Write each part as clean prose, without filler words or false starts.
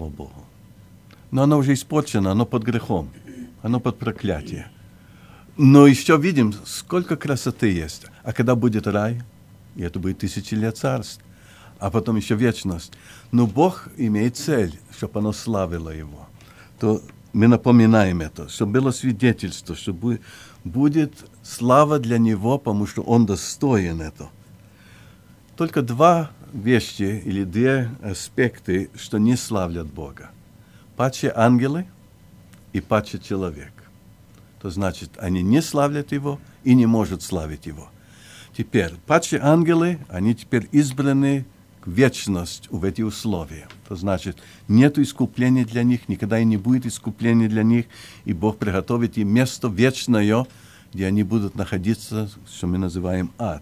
слава Богу. Но оно уже испорчено, оно под грехом, оно под проклятием. Но еще видим, сколько красоты есть. А когда будет рай, и это будет 1000 лет царств, а потом еще вечность. Но Бог имеет цель, чтобы оно славило Его. То мы напоминаем это, чтобы было свидетельство, что будет слава для Него, потому что Он достоин этого. Только два вещи или две аспекты, что не славят Бога. Падшие ангелы и падший человек. То значит, они не славят Его и не могут славить Его. Теперь, падшие ангелы, они теперь избраны в вечность в эти условия. То значит, нет искупления для них, никогда и не будет искупления для них, и Бог приготовит им место вечное, где они будут находиться, что мы называем ад.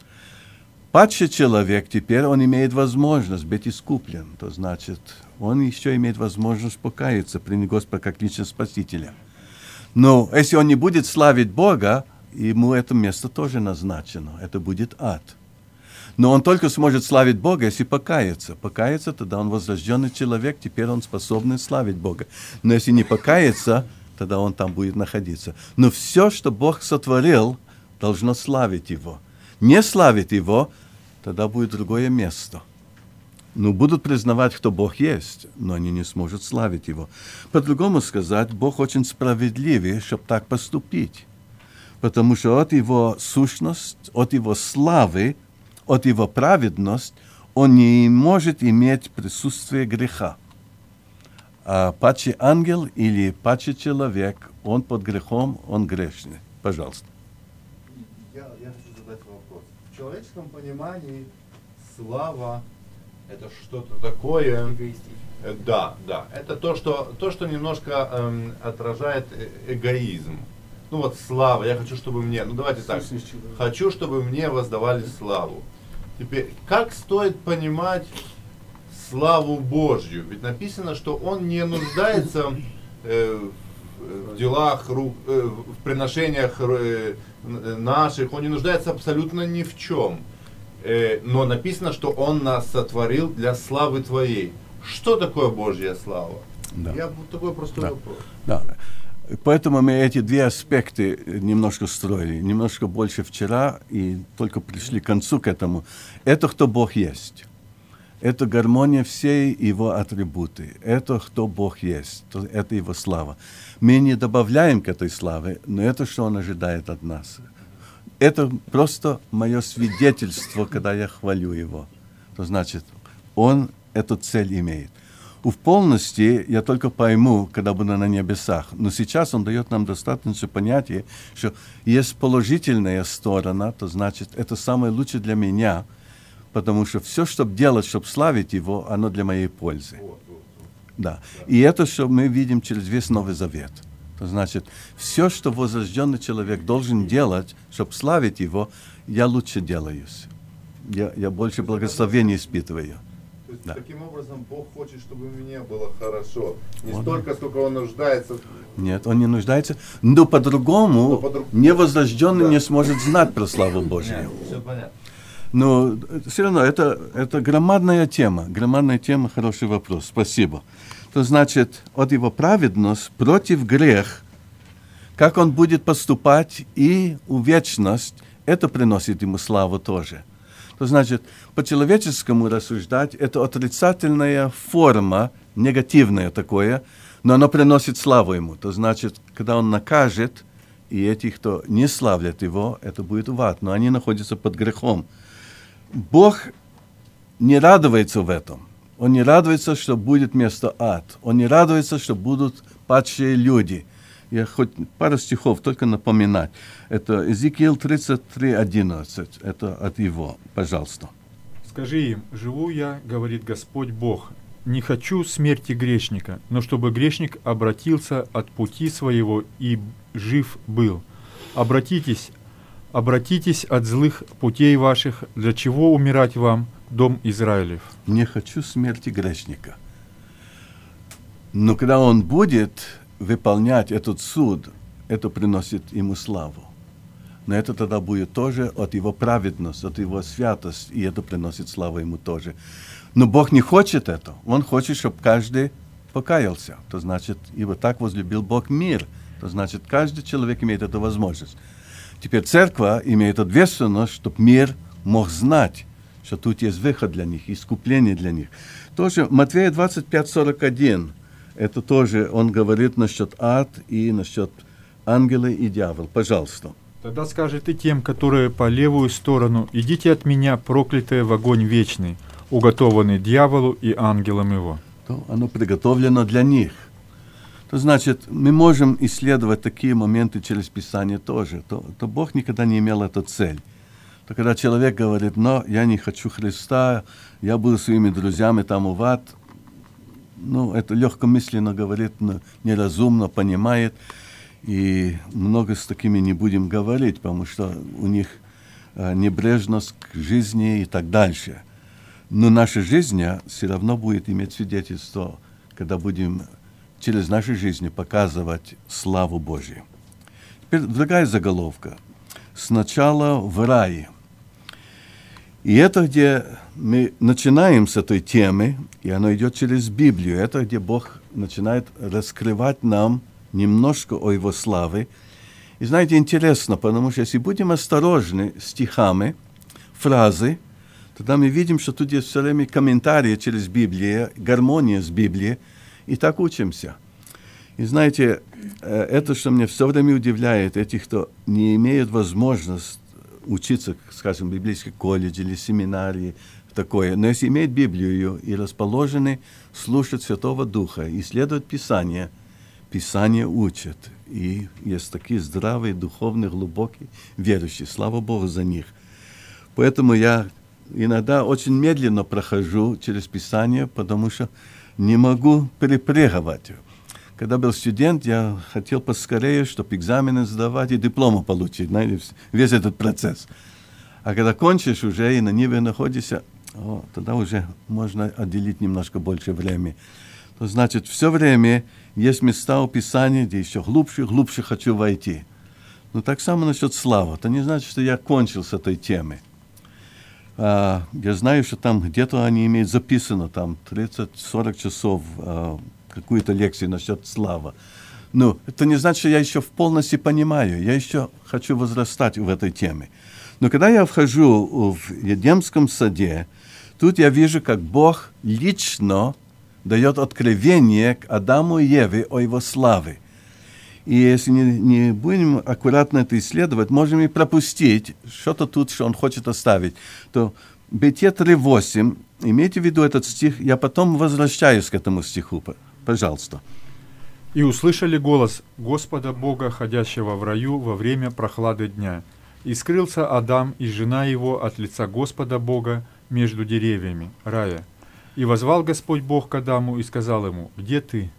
Падший человек теперь, он имеет возможность быть искуплен. То значит, он еще имеет возможность покаяться, принять Господа как личного Спасителя. Но если он не будет славить Бога, ему это место тоже назначено. Это будет ад. Но он только сможет славить Бога, если покаяться. Покаяться, тогда он возрожденный человек, теперь он способен славить Бога. Но если не покаяться, тогда он там будет находиться. Но все, что Бог сотворил, должно славить Его. Не славить Его, тогда будет другое место. Ну, будут признавать, кто Бог есть, но они не смогут славить Его. По-другому сказать, Бог очень справедливый, чтобы так поступить. Потому что от Его сущности, от Его славы, от Его праведности Он не может иметь присутствие греха. А падший ангел или падший человек, он под грехом, он грешный. Пожалуйста. Я хочу задать вопрос. В человеческом понимании слава — это что-то такое. Да. Это то, что немножко отражает эгоизм. Ну вот слава, я хочу, чтобы мне, давайте так, хочу, чтобы мне воздавали славу. Теперь, как стоит понимать славу Божью? Ведь написано, что Он не нуждается в делах, в приношениях наших, Он не нуждается абсолютно ни в чем. Но написано, что Он нас сотворил для славы Твоей. Что такое Божья слава? Да. Я вот такой простой вопрос. Да. Поэтому мы эти две аспекты немножко строили, немножко больше вчера, и только пришли к концу к этому. Это кто Бог есть. Это гармония всей Его атрибуты. Это кто Бог есть. Это Его слава. Мы не добавляем к этой славе, но это, что Он ожидает от нас. Это просто мое свидетельство, когда я хвалю Его. То значит, Он эту цель имеет. В полности я только пойму, когда буду на небесах. Но сейчас Он дает нам достаточно понятия, что есть положительная сторона, то значит, это самое лучшее для меня, потому что все, что делать, чтобы славить Его, оно для моей пользы. Да. И это, что мы видим через весь Новый Завет. То значит, все, что возрожденный человек должен делать, чтобы славить Его, я лучше делаюсь. Я больше благословения испытываю. То есть, таким образом, Бог хочет, чтобы мне было хорошо. Не столько, сколько Он нуждается. Нет, Он не нуждается. Но по-другому невозрожденный не сможет знать про славу Божию. Все понятно. Но все равно это громадная тема. Громадная тема, хороший вопрос. Спасибо. То значит, от Его праведности против грех, как Он будет поступать и в вечность, это приносит Ему славу тоже. То значит, по-человеческому рассуждать, это отрицательная форма, негативная такое, но оно приносит славу Ему. То значит, когда Он накажет, и этих, кто не славят Его, это будет в ад, но они находятся под грехом. Бог не радуется в этом. Он не радуется, что будет место ад. Он не радуется, что будут падшие люди. Я хоть пару стихов только напоминать. Это Иезекииль 33:11. Это от Его. Пожалуйста. «Скажи им, живу я, говорит Господь Бог, не хочу смерти грешника, но чтобы грешник обратился от пути своего и жив был. Обратитесь от злых путей ваших, для чего умирать вам, дом Израилев?» Не хочу смерти грешника. Но когда он будет выполнять этот суд, это приносит ему славу. Но это тогда будет тоже от Его праведности, от Его святости, и это приносит славу Ему тоже. Но Бог не хочет этого. Он хочет, чтобы каждый покаялся. То значит, и вот так возлюбил Бог мир. То значит, каждый человек имеет эту возможность. Теперь церковь имеет ответственность, чтобы мир мог знать, что тут есть выход для них, искупление для них. Тоже Матфея 25:41, это тоже он говорит насчет ад и насчет ангела и дьявола. Пожалуйста. Тогда скажет и тем, которые по левую сторону: идите от меня, проклятые, в огонь вечный, уготованный дьяволу и ангелам его. То оно приготовлено для них. То значит, мы можем исследовать такие моменты через Писание тоже. То Бог никогда не имел эту цель. То когда человек говорит: но я не хочу Христа, я буду своими друзьями там в ад, ну, это легкомысленно говорит, но неразумно понимает. И много с такими не будем говорить, потому что у них небрежность к жизни и так дальше. Но наша жизнь все равно будет иметь свидетельство, когда будем через наши жизни показывать славу Божию. Теперь другая заголовка. Сначала в рае. И это, где мы начинаем с этой темы, и оно идет через Библию. Это, где Бог начинает раскрывать нам немножко о Его славе. И знаете, интересно, потому что если будем осторожны стихами, фразы, тогда мы видим, что тут есть все время комментарии через Библию, гармония с Библией, и так учимся. И знаете, это, что меня все время удивляет, этих, кто не имеет возможности учиться, скажем, в библейском колледже или семинарии, такое, но если имеют Библию и расположены слушать Святого Духа, исследовать Писание, Писание учат. И есть такие здравые, духовные, глубокие, верующие. Слава Богу за них. Поэтому я иногда очень медленно прохожу через Писание, потому что не могу перепрыгивать. Когда был студент, я хотел поскорее, чтобы экзамены сдавать и диплом получить, знаете, весь этот процесс. А когда кончишь уже и на небе находишься, тогда уже можно отделить немножко больше времени. То значит, все время есть места у Писания, где еще глубже хочу войти. Но так само насчет славы. Это не значит, что я кончил с этой темой. Я знаю, что там где-то они имеют записано, там 30-40 часов какую-то лекцию насчет славы. Но это не значит, что я еще в полности понимаю. Я еще хочу возрастать в этой теме. Но когда я вхожу в Едемском саде, тут я вижу, как Бог лично дает откровение к Адаму и Еве о его славе. И если не будем аккуратно это исследовать, можем и пропустить что-то тут, что он хочет оставить. То Бытие 3:8, имейте в виду этот стих, я потом возвращаюсь к этому стиху. Пожалуйста. «И услышали голос Господа Бога, ходящего в раю во время прохлады дня. И скрылся Адам и жена его от лица Господа Бога между деревьями рая. И возвал Господь Бог к Адаму и сказал ему: где ты?»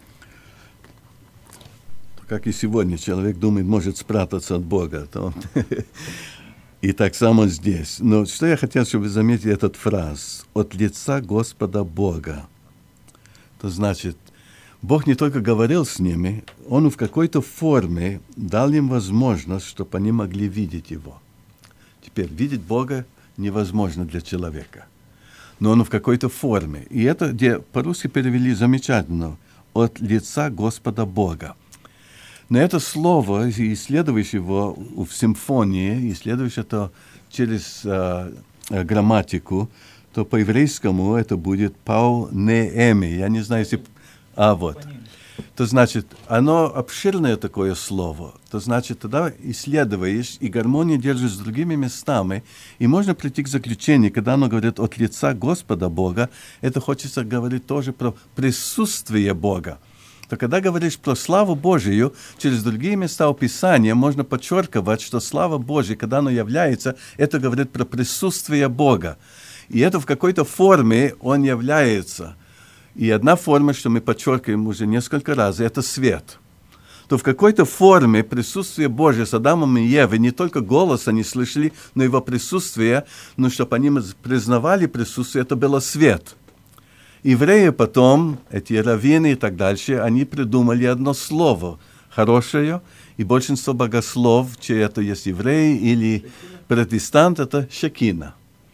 Как и сегодня человек думает, может спрятаться от Бога. И так само здесь. Но что я хотел, чтобы вы заметили этот фраз: «от лица Господа Бога». То значит, Бог не только говорил с ними, Он в какой-то форме дал им возможность, чтобы они могли видеть Его. Теперь, видеть Бога невозможно для человека. Но Он в какой-то форме. И это, где по-русски перевели замечательно, «от лица Господа Бога». Но это слово, исследующее его в симфонии, исследующее это через грамматику, то по-еврейскому это будет «пау неэми». Я не знаю, если... вот. То значит, оно обширное такое слово. То значит, тогда исследуешь, и гармония держишь с другими местами, и можно прийти к заключению, когда оно говорит «от лица Господа Бога», это хочется говорить тоже про присутствие Бога. То когда говоришь про славу Божию, через другие места Писания можно подчеркивать, что слава Божия, когда она является, это говорит про присутствие Бога. И это в какой-то форме Он является. И одна форма, что мы подчеркиваем уже несколько раз, это свет. То в какой-то форме присутствие Божие с Адамом и Евой, не только голос они слышали, но и его присутствие, но чтобы они признавали присутствие, это было свет. Евреи потом, эти раввины и так дальше, они придумали одно слово хорошее, и большинство богослов, чьи это есть евреи или протестант, это шекина.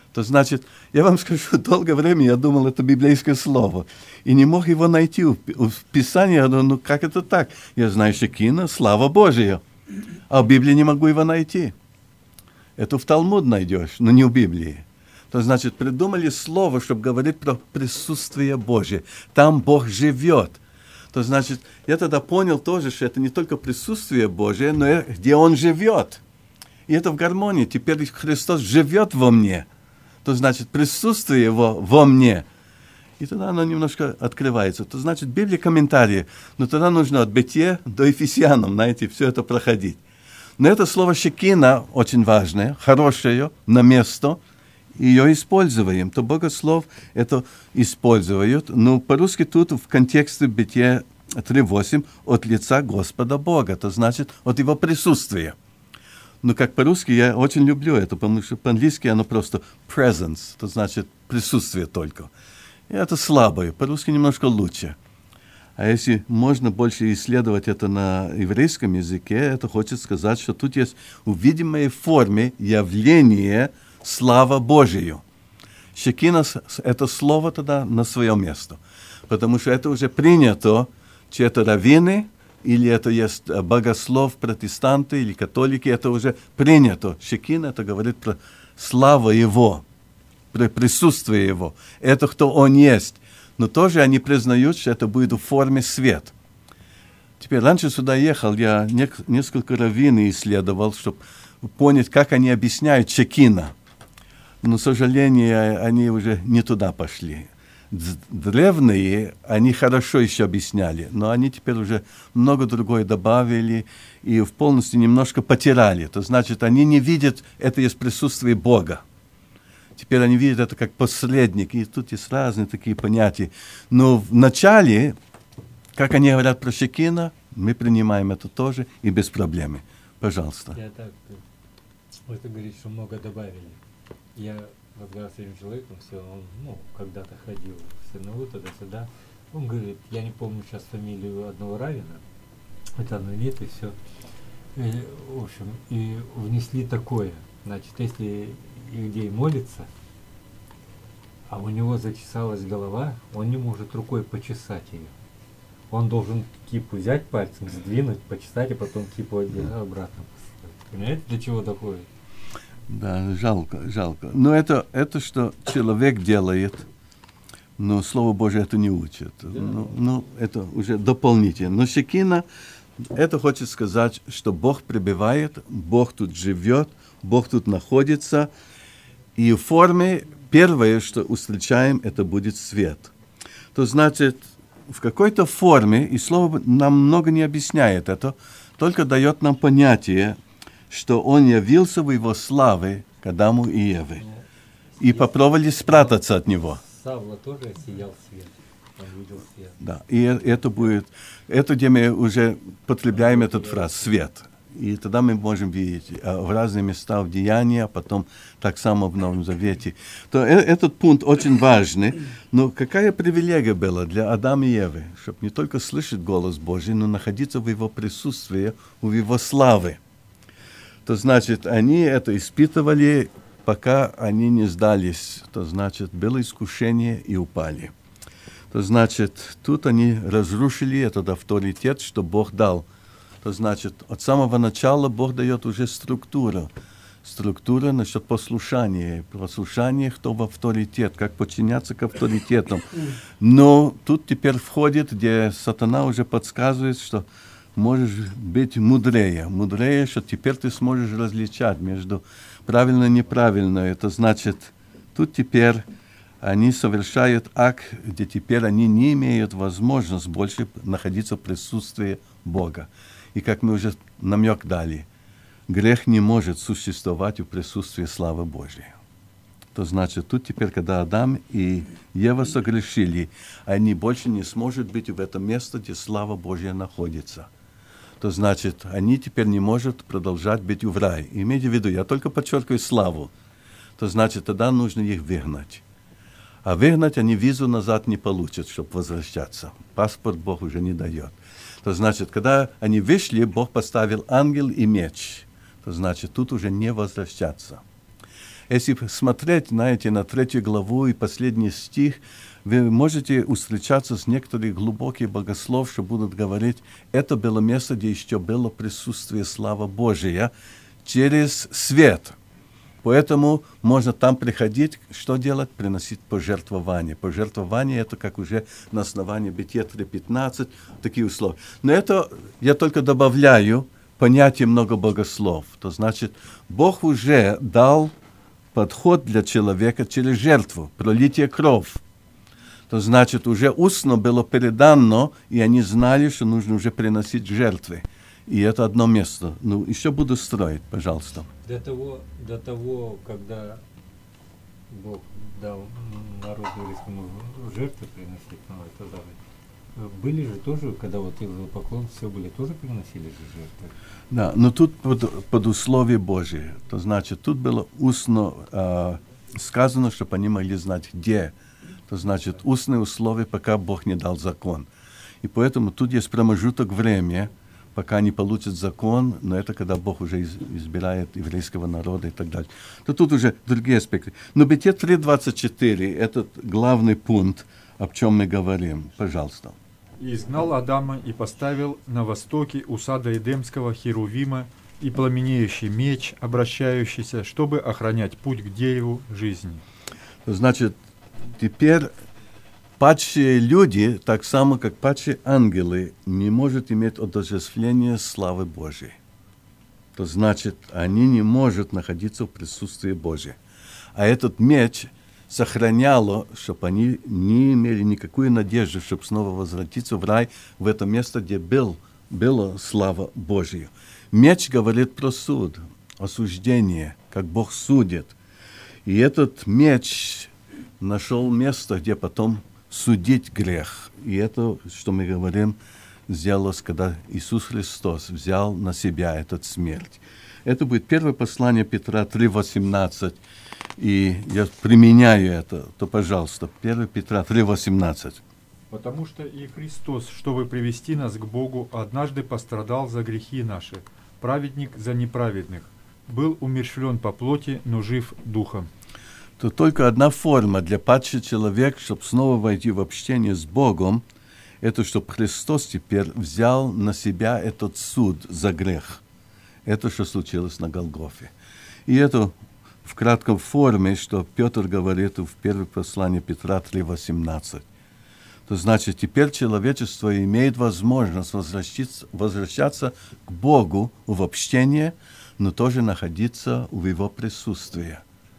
То значит, я вам скажу, долгое время я думал, это библейское слово. И не мог его найти в Писании. Я думаю, ну как это так? Я знаю Шекина, слава Божия. А в Библии не могу его найти. Это в Талмуд найдешь, но не в Библии. То значит, придумали слово, чтобы говорить про присутствие Божие. Там Бог живет. То значит, я тогда понял тоже, что это не только присутствие Божие, но и где Он живет. И это в гармонии. Теперь Христос живет во мне. То значит, присутствие Его во мне. И тогда оно немножко открывается. То значит, Библия комментарии. Но тогда нужно от Бытия до Ефесянам, знаете, все это проходить. Но это слово «шекина» очень важное, хорошее, на место. Ее используем. То богослов это используют. Но по-русски тут в контексте Бытия 3:8 от лица Господа Бога. То значит, от Его присутствия. Но как по-русски я очень люблю это, потому что по-английски оно просто presence, то значит присутствие только. И это слабое, по-русски немножко лучше. А если можно больше исследовать это на еврейском языке, это хочет сказать, что тут есть в видимой форме явление слава Божию. Шекина – это слово тогда на свое место, потому что это уже принято, чи это раввины, или это есть богослов, протестанты или католики, это уже принято. Шекина это говорит про славу Его, про присутствие Его. Это кто Он есть. Но тоже они признают, что это будет в форме свет. Теперь раньше сюда ехал, я несколько раввин исследовал, чтобы понять, как они объясняют Шекина. Но, к сожалению, они уже не туда пошли. Древние, они хорошо еще объясняли, но они теперь уже много другое добавили и в полностью немножко потеряли. То значит, они не видят это есть присутствие Бога. Теперь они видят это как посредник, и тут есть разные такие понятия. Но в начале, как они говорят про Шекина, мы принимаем это тоже и без проблем. Пожалуйста. Я так, это говорит, что много добавили. Я разговаривал с этим человеком, все, он, когда-то ходил в СНУ, туда-сюда. Он говорит, я не помню сейчас фамилию одного раввина, это аннонит и все. В общем, и внесли такое, значит, если иудей молится, а у него зачесалась голова, он не может рукой почесать ее. Он должен кипу взять пальцем, сдвинуть, почесать, и потом кипу обратно поставить. Понимаете, для чего доходит? Да, жалко. Но это что человек делает, но Слово Божие это не учит. Да. Ну, это уже дополнительно. Но Шекина, это хочет сказать, что Бог пребывает, Бог тут живет, Бог тут находится. И в форме первое, что встречаем, это будет свет. То значит, в какой-то форме, и Слово нам много не объясняет это, только дает нам понятие, что Он явился в Его славе к Адаму и Еве. И попробовали спрятаться от Него. Савла тоже сиял свет. Он видел свет. Да, и это будет, это где мы уже потребляем этот фраз «свет». И тогда мы можем видеть в разные места в Деянии, а потом так само в Новом Завете. То этот пункт очень важный. Но какая привилегия была для Адама и Евы, чтобы не только слышать голос Божий, но находиться в Его присутствии, в Его славе. То значит, они это испытывали, пока они не сдались. То значит, было искушение и упали. То значит, тут они разрушили этот авторитет, что Бог дал. То значит, от самого начала Бог дает уже структуру. Структура насчет послушания. Послушание, кто в авторитет, как подчиняться к авторитетам. Но тут теперь входит, где сатана уже подсказывает, что можешь быть мудрее. Мудрее, что теперь ты сможешь различать между правильно и неправильно. Это значит, тут теперь они совершают акт, где теперь они не имеют возможности больше находиться в присутствии Бога. И как мы уже намек дали, грех не может существовать в присутствии славы Божьей. То значит, тут теперь, когда Адам и Ева согрешили, они больше не смогут быть в этом месте, где слава Божья находится. То значит, они теперь не могут продолжать быть в рае. Имейте в виду, я только подчеркиваю славу. То значит, тогда нужно их выгнать. А выгнать они визу назад не получат, чтобы возвращаться. Паспорт Бог уже не дает. То значит, когда они вышли, Бог поставил ангел и меч. То значит, тут уже не возвращаться. Если смотреть, знаете, на 3 главу и последний стих, вы можете встречаться с некоторыми глубокими богословами, что будут говорить, это было место, где еще было присутствие славы Божия через свет. Поэтому можно там приходить, что делать? Приносить пожертвование. Пожертвование — это как уже на основании Бытия 3:15, такие условия. Но это я только добавляю понятие много богослов. То значит, Бог уже дал подход для человека через жертву, пролитие крови. То значит, уже устно было передано, и они знали, что нужно уже приносить жертвы. И это одно место. Ну, еще буду строить, пожалуйста. До того, когда Бог дал народу еврейскому жертвы приносить, это заповедь, были же тоже, когда вот идолопоклон, все были, тоже приносили же жертвы? Да, но тут под условие Божие. То значит, тут было устно сказано, чтобы они могли знать, где. То значит, устные условия, пока Бог не дал закон. И поэтому тут есть промежуток времени, пока они получат закон, но это когда Бог уже избирает еврейского народа и так далее. То тут уже другие аспекты. Но Бытие 3:24 — это главный пункт, о чем мы говорим. Пожалуйста. «И изгнал Адама и поставил на востоке у сада Эдемского херувима и пламенеющий меч, обращающийся, чтобы охранять путь к дереву жизни». Значит, теперь падшие люди, так само как падшие ангелы, не могут иметь отождествления славы Божией. То значит, они не могут находиться в присутствии Божьем. А этот меч сохраняло, чтобы они не имели никакой надежды, чтобы снова возвратиться в рай, в это место, где была слава Божия. Меч говорит про суд, осуждение, как Бог судит. И этот меч нашел место, где потом судить грех. И это, что мы говорим, сделалось, когда Иисус Христос взял на себя эту смерть. Это будет первое послание Петра 3:18. И я применяю это, то, пожалуйста, 1 Петра 3:18. «Потому что и Христос, чтобы привести нас к Богу, однажды пострадал за грехи наши, праведник за неправедных, был умерщвлен по плоти, но жив духом». То только одна форма для падшего человека, чтобы снова войти в общение с Богом, это чтобы Христос теперь взял на себя этот суд за грех. Это, что случилось на Голгофе. И это в кратком форме, что Петр говорит в первом послании Петра 3:18. То значит, теперь человечество имеет возможность возвращаться к Богу в общение, но тоже находиться в Его присутствии.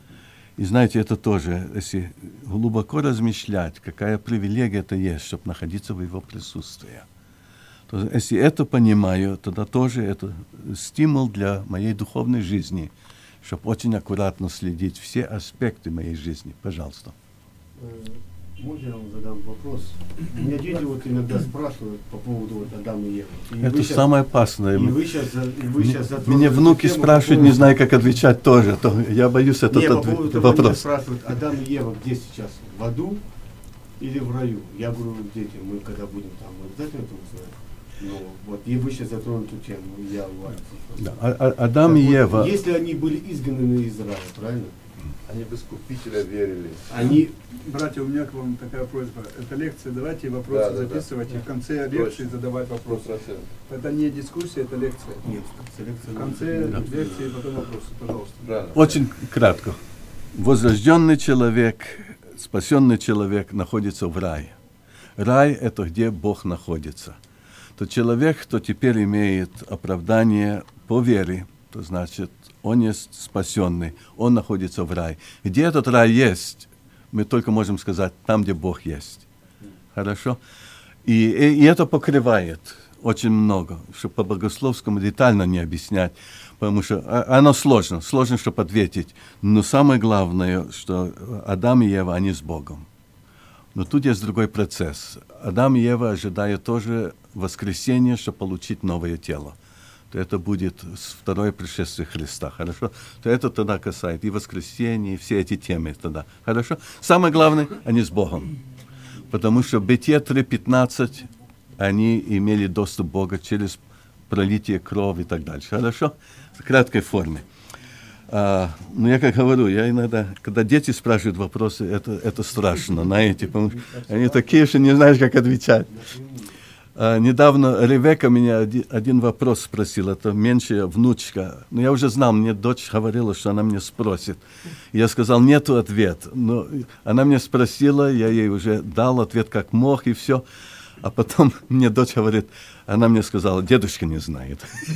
И знаете, это тоже, если глубоко размышлять, какая привилегия это есть, чтобы находиться в Его присутствии. То, если это понимаю, тогда тоже это стимул для моей духовной жизни, чтобы очень аккуратно следить все аспекты моей жизни. Пожалуйста. Можно я вам задам вопрос? У меня дети вот иногда спрашивают по поводу вот Адама и Евы. Это самое опасное. Вы сейчас Меня внуки спрашивают, не знаю, как отвечать тоже. То я боюсь этот вопрос. Меня спрашивают, Адам и Ева где сейчас? В аду или в раю? Я говорю, дети, мы когда будем там, мы обязательно это узнаем. Ну, вот, и вы сейчас затронули эту тему, я вас. Да, Адам и Ева. Если они были изгнаны из рая, правильно? Они в Искупителя верили. Они... Братья, у меня к вам такая просьба. Это лекция, давайте вопросы записывать и в конце лекции задавать вопросы. Это не дискуссия, это лекция. Нет, лекция. В конце лекции потом вопросы, пожалуйста. Очень кратко. Возрожденный человек, спасенный человек находится в рае. Рай — это где Бог находится. То человек, кто теперь имеет оправдание по вере, то значит, он есть спасенный, он находится в рае. Где этот рай есть, мы только можем сказать, там, где Бог есть. Хорошо? И это покрывает очень много, чтобы по богословскому детально не объяснять, потому что оно сложно, чтобы ответить. Но самое главное, что Адам и Ева, они с Богом. Но тут есть другой процесс. Адам и Ева ожидают тоже воскресения, чтобы получить новое тело. То это будет второе пришествие Христа, хорошо? То это тогда касается и воскресения, и все эти темы тогда, хорошо? Самое главное, они с Богом. Потому что в Бытие 3:15 они имели доступ к Богу через пролитие крови и так дальше, хорошо? В краткой форме. Ну, я как говорю, я иногда, когда дети спрашивают вопросы, это страшно, знаете, потому что они такие, что не знаешь, как отвечать. Недавно Ревека меня один вопрос спросила, это меньшая внучка. Но я уже знал, мне дочь говорила, что она мне спросит. Я сказал, нету ответа. Но она меня спросила, я ей уже дал ответ как мог, и все. А потом мне дочь говорит, она мне сказала, дедушка не знает.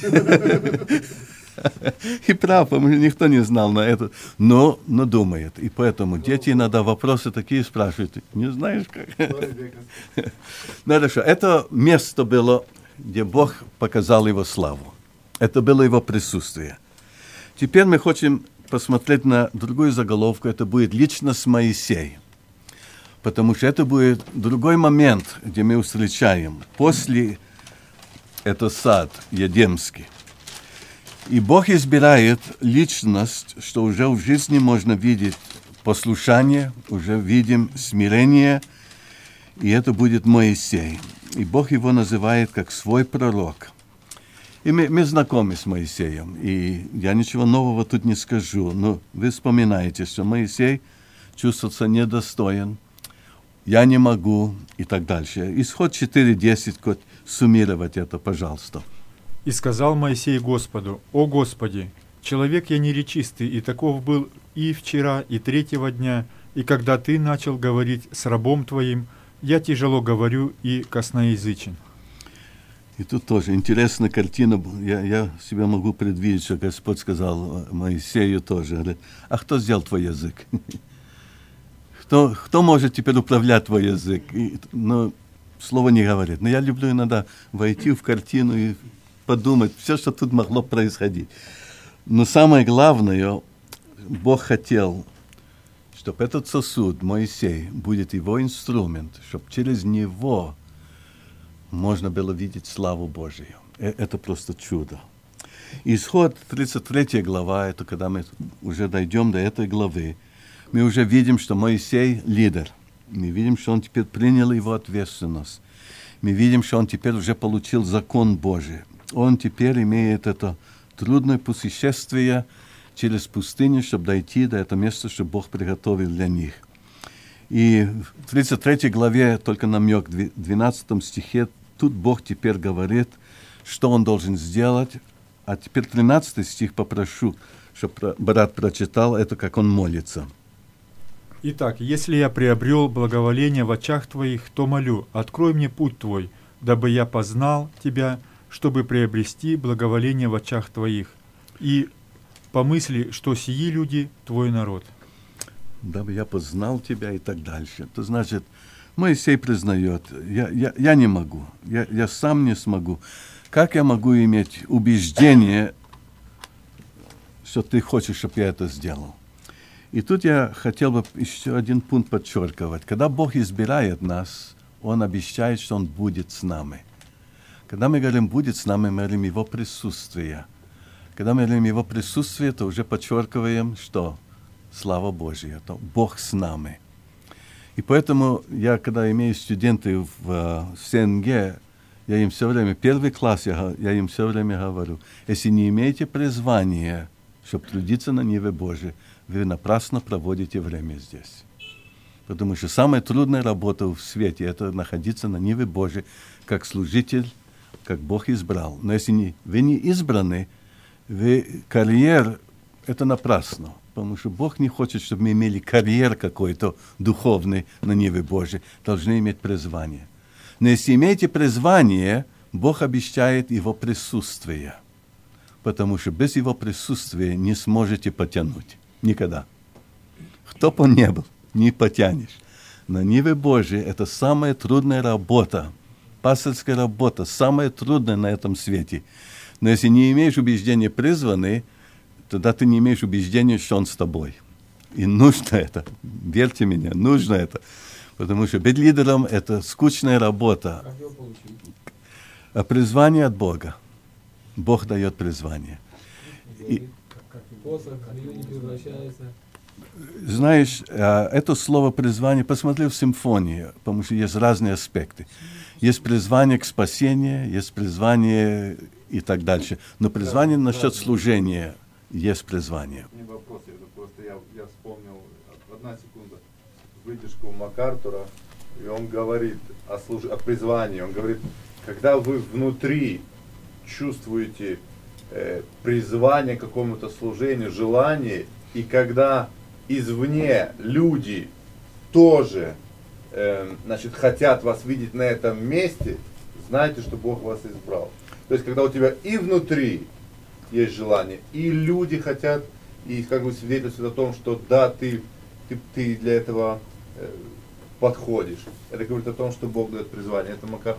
И прав, потому что никто не знал на это, но думает. И поэтому дети иногда вопросы такие спрашивают, не знаешь как. Ну хорошо, это место было, где Бог показал его славу. Это было его присутствие. Теперь мы хотим посмотреть на другую заголовку, это будет личность Моисея. Потому что это будет другой момент, где мы встречаем после это сад Едемский. И Бог избирает личность, что уже в жизни можно видеть послушание, уже видим смирение, и это будет Моисей. И Бог его называет как свой пророк. И мы знакомы с Моисеем, и я ничего нового тут не скажу, но вы вспоминаете, что Моисей чувствовался недостоин, я не могу и так дальше. Исход 4:10, хоть суммировать это, пожалуйста. «И сказал Моисей Господу: О Господи, человек я неречистый, и таков был и вчера, и третьего дня, и когда Ты начал говорить с рабом Твоим, я тяжело говорю и косноязычен». И тут тоже интересная картина. Я себе могу предвидеть, что Господь сказал Моисею тоже, говорит, а кто сделал твой язык? Кто может теперь управлять твой язык? Но слово не говорит. Но я люблю иногда войти в картину и подумать, все, что тут могло происходить. Но самое главное, Бог хотел, чтобы этот сосуд, Моисей, будет его инструмент, чтобы через него можно было видеть славу Божию. Это просто чудо. Исход 33 глава, это когда мы уже дойдем до этой главы, мы уже видим, что Моисей лидер. Мы видим, что он теперь принял его ответственность. Мы видим, что он теперь уже получил закон Божий. Он теперь имеет это трудное путешествие через пустыню, чтобы дойти до этого места, что Бог приготовил для них. И в 33 главе только намек, в 12 стихе, тут Бог теперь говорит, что он должен сделать. А теперь 13 стих попрошу, чтобы брат прочитал, это как он молится. «Итак, если я приобрел благоволение в очах Твоих, то молю, открой мне путь Твой, дабы я познал Тебя, чтобы приобрести благоволение в очах Твоих, и помысли, что сии люди Твой народ». Дабы я познал Тебя и так дальше. Это значит, Моисей признает, я не могу, я сам не смогу. Как я могу иметь убеждение, что Ты хочешь, чтобы я это сделал? И тут я хотел бы еще один пункт подчеркивать. Когда Бог избирает нас, Он обещает, что Он будет с нами. Когда мы говорим «будет с нами», мы говорим Его присутствие. Когда мы говорим Его присутствие, то уже подчеркиваем, что слава Божья, то Бог с нами. И поэтому я, когда имею студентов в СНГ, я им все время, первый класс, я им все время говорю, если не имеете призвания, чтобы трудиться на Ниве Божией, вы напрасно проводите время здесь. Потому что самая трудная работа в свете – это находиться на Ниве Божией, как служитель, как Бог избрал. Но если вы не избраны, карьер – это напрасно. Потому что Бог не хочет, чтобы мы имели карьер какой-то духовный на Ниве Божией. Должны иметь призвание. Но если имеете призвание, Бог обещает Его присутствие. Потому что без Его присутствия не сможете потянуть. Никогда. Кто бы он ни был, не потянешь. На Ниве Божией это самая трудная работа. Пастырская работа, самая трудная на этом свете. Но если не имеешь убеждения призванный, тогда ты не имеешь убеждения, что Он с тобой. И нужно это. Верьте мне, нужно это. Потому что быть лидером – это скучная работа. Как его получить? А призвание от Бога. Бог дает призвание. И, знаешь, это слово призвание, посмотри в симфонии, потому что есть разные аспекты. Есть призвание к спасению, есть призвание и так дальше. Но призвание насчет служения есть призвание. Не вопрос, это просто я вспомнил, одна секунда, выдержку МакАртура, и он говорит о призвании, он говорит, когда вы внутри чувствуете призвание к какому-то служению, желание, и когда извне люди тоже хотят вас видеть на этом месте, знайте, что Бог вас избрал. То есть, когда у тебя и внутри есть желание, и люди хотят, и как бы свидетельствуют о том, что да, ты для этого подходишь. Это говорит о том, что Бог дает призвание. Это МакАртур.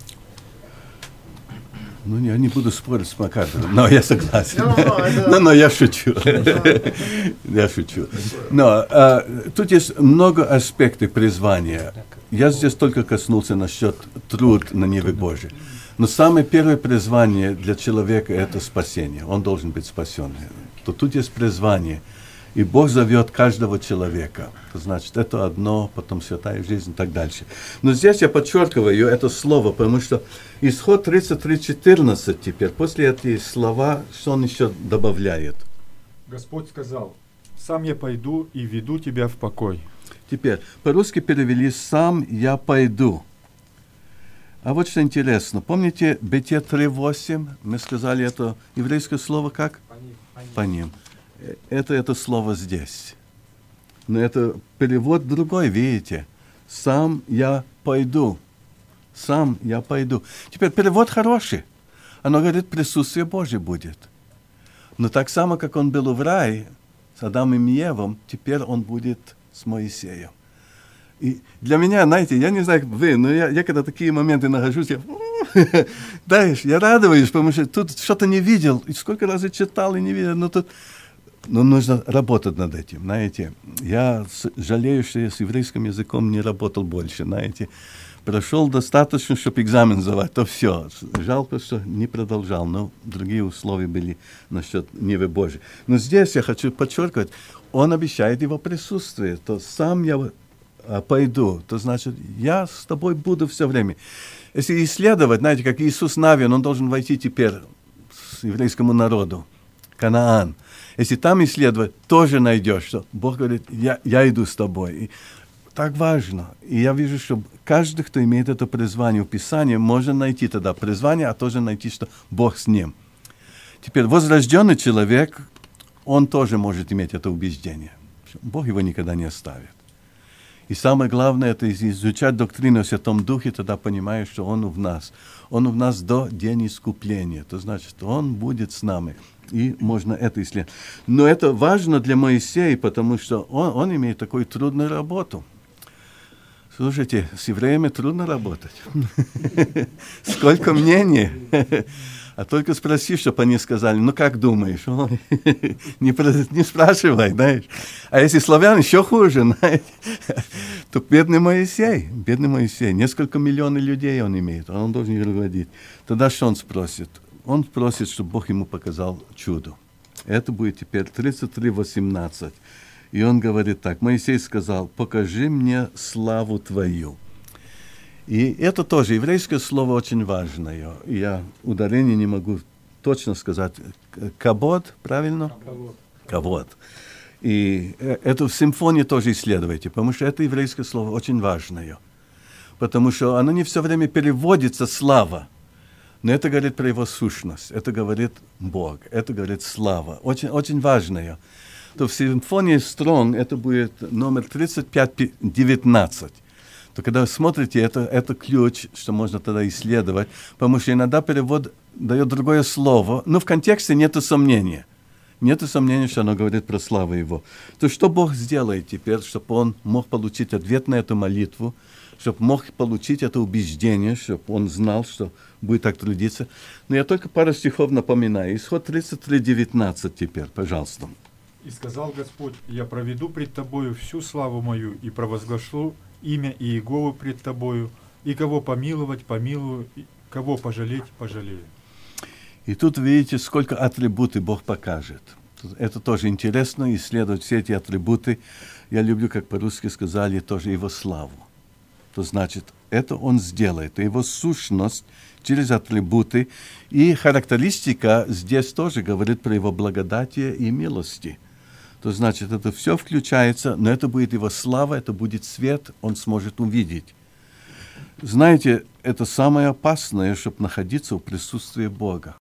Ну, я не буду спорить с МакАртуром, но я согласен. Но я шучу. Я шучу. Но тут есть много аспектов призвания. Я здесь только коснулся насчет труд на ниве Божьей. Но самое первое призвание для человека – это спасение. Он должен быть спасен. То тут есть призвание. И Бог зовет каждого человека. Значит, это одно, потом святая жизнь и так дальше. Но здесь я подчеркиваю это слово, потому что Исход 33:14 теперь, после этих слова, что он еще добавляет? Господь сказал: «Сам я пойду и веду тебя в покой». Теперь, по-русски перевели «сам я пойду». А вот что интересно. Помните, Бытие 3:8, мы сказали это еврейское слово как? По ним. Это слово здесь. Но это перевод другой, видите. «Сам я пойду». «Сам я пойду». Теперь перевод хороший. Оно говорит, присутствие Божье будет. Но так само, как он был в рае с Адамом и Евом, теперь он будет с Моисеем. И для меня, знаете, я не знаю, как вы, но я когда такие моменты нахожусь, я радуюсь, потому что тут что-то не видел. И сколько раз я читал и не видел, но нужно работать над этим, знаете. Я жалею, что я с еврейским языком не работал больше, знаете. Прошел достаточно, чтобы экзамен сдавать, то все. Жалко, что не продолжал, но другие условия были насчет Нивы Божьей. Но здесь я хочу подчеркивать, он обещает его присутствие. То сам я пойду, то значит, я с тобой буду все время. Если исследовать, знаете, как Иисус Навин, он должен войти теперь с еврейскому народу, Канаан. Если там исследовать, тоже найдешь, что Бог говорит, я иду с тобой. И так важно. И я вижу, что каждый, кто имеет это призвание в Писании, может найти тогда призвание, а тоже найти, что Бог с ним. Теперь возрожденный человек, он тоже может иметь это убеждение, что Бог его никогда не оставит. И самое главное, это изучать доктрину о Святом Духе, тогда понимаешь, что Он в нас. Он в нас до дня искупления. Это значит, что Он будет с нами. И можно это исследовать. Но это важно для Моисея, потому что он имеет такую трудную работу. Слушайте, с евреями трудно работать. Сколько мнений. А только спроси, чтобы они сказали, ну как думаешь? Ой, не спрашивай, знаешь. А если славян, еще хуже, знаете. То бедный Моисей, несколько миллионов людей он имеет, а он должен руководить. Тогда что он спросит? Он просит, чтобы Бог ему показал чудо. Это будет теперь 33:18. И он говорит так, Моисей сказал, покажи мне славу твою. И это тоже еврейское слово очень важное. Я ударение не могу точно сказать. Кабод, правильно? Кабод. И это в симфонии тоже исследуйте, потому что это еврейское слово очень важное. Потому что оно не все время переводится «слава». Но это говорит про его сущность, это говорит Бог, это говорит слава. Очень, очень важное. То в симфонии струн это будет номер 35-19. То когда вы смотрите, это ключ, что можно тогда исследовать, потому что иногда перевод дает другое слово, но в контексте нет сомнения. Нет сомнения, что оно говорит про славу его. То что Бог сделает теперь, чтобы он мог получить ответ на эту молитву, чтобы мог получить это убеждение, чтобы он знал, что будет так трудиться. Но я только пару стихов напоминаю. Исход 33:19 теперь, пожалуйста. «И сказал Господь, я проведу пред тобою всю славу мою, и провозглашу имя Иеговы пред тобою, и кого помиловать, помилую, и кого пожалеть, пожалею». И тут видите, сколько атрибутов Бог покажет. Это тоже интересно, исследовать все эти атрибуты. Я люблю, как по-русски сказали, тоже его славу. то значит, это Он сделает. И Его сущность через атрибуты. И характеристика здесь тоже говорит про Его благодати и милости. То значит, это все включается, но это будет Его слава, это будет свет, Он сможет увидеть. Знаете, это самое опасное, чтобы находиться в присутствии Бога.